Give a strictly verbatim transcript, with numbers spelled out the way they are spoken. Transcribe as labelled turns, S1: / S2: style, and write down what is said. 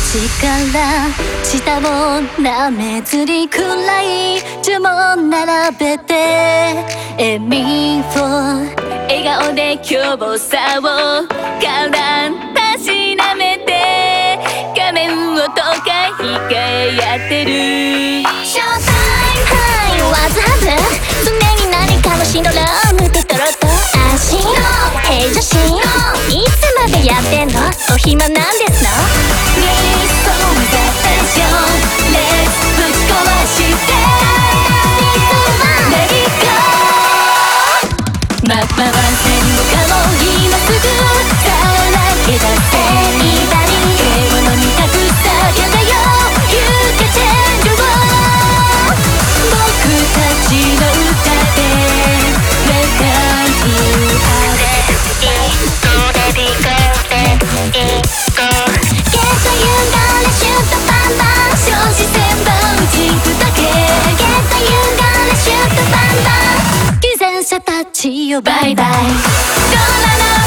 S1: から下を舐めずりくらい呪文並べて笑みを笑顔で凶暴さを体たしなめて画面をとか控えやってる Showtime Hi What's happened 常に何かのシンドロームテトロと足の平常心いつまでやってんのお暇なんですの Please don't attention Let's ぶち壊してLet it go まっ回せんのかも今すぐさらけ出せいたり獣に託さけだよ You can change the world 僕たちの歌で Let you out Let it go Let it go Get the you gonna shoot the bamba 消死戦場打ち砕け Get the you gonna shoot the bamba 偽善者たちよバイバイ